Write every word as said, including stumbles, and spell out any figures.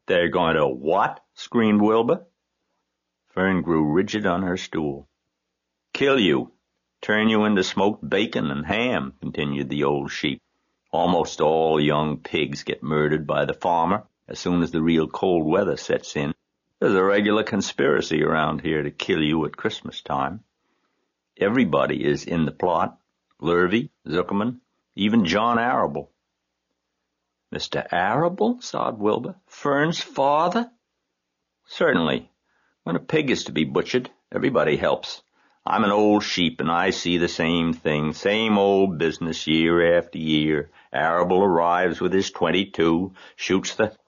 They're going to what? Screamed Wilbur. Fern grew rigid on her stool. Kill you. Turn you into smoked bacon and ham, continued the old sheep. Almost all young pigs get murdered by the farmer as soon as the real cold weather sets in. There's a regular conspiracy around here to kill you at Christmas time. Everybody is in the plot. Lurvy, Zuckerman, even John Arable. Mister Arable? Sobbed Wilbur. Fern's father? Certainly. When a pig is to be butchered, everybody helps. I'm an old sheep, and I see the same thing, same old business year after year. Arable arrives with his twenty-two, shoots the